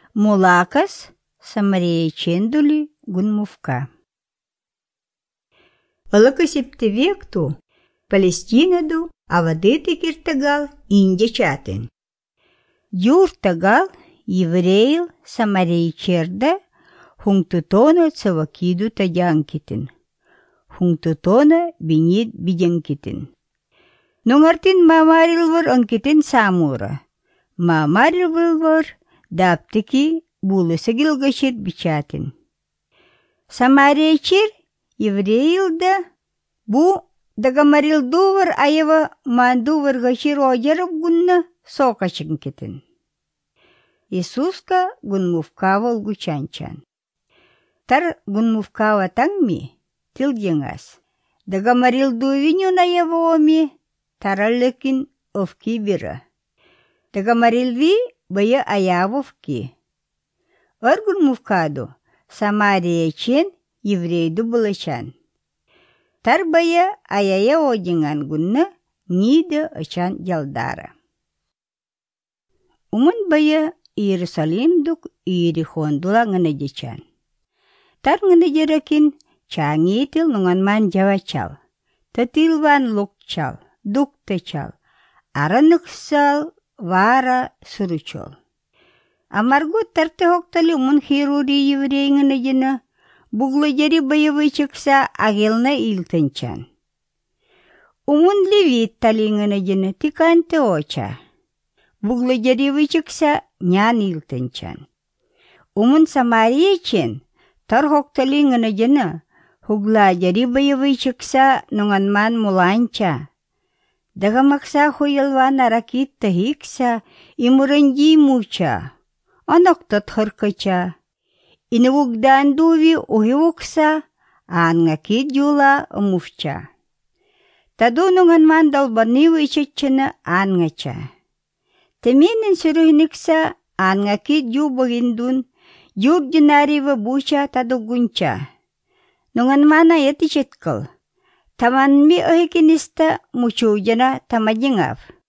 Мулакас самариячендули гунмувка. Ылыкы септевекту Палестинаду авадыты киртагал инде чатын. Юртагал еврейл самариячерда хуңтутона цавакиду тадянкитин. Хуңтутона бинит бидянкитин. Нуңартин мамарилвар анкитин самура. Мамарилвар даптыки булысы гилгашир бичатын. Самариячер еврейлда бу дагамарилдувар айва мандувар гашир оjarып гунна сокачынкитин. Иисуска гунмувкавал гучанчан. Тар гунмувкава таңми тилгенгас. Дагамарилдувиню наявоми таралыкин овки бира. Дагамарилви бая аявовки. Гунмувкаду самариячен еврейду булачан. Тар бая аяя одинган гунна нида ачан ялдара. Умун бая Иерусалимдук Иерихондула nganajican. Tar nganajarakin changitил nunganman javachal. Tatilwan lukchal, duktachal. Aranuksal vara suruchol. Amargu tarte hoktali umun hiruri yevrey nganajina buglajari bayavay chaksa agilna iltanchan. Umun levit tali nganajina tikante ocha. Buglajari vachaksa nyan iltanchan. Umun samariachin tar hoktali nganajina huglajari bayavay chaksa nunganman mulancha. Dagamaksa huyalwan arakit tahiksa imuranji mucha. Anaktat harkacha. Inawugdaan duwi uhiwuksa ngakid yula umufcha. Tadunungan man dalbaniwi chachana ngacha. Teminin suruhiniksa ngakid yu bagindun yug janariwa bucha taduguncha. Nungan mana yati chitkal. Taman mi ohikinista muchujana tamajingaf.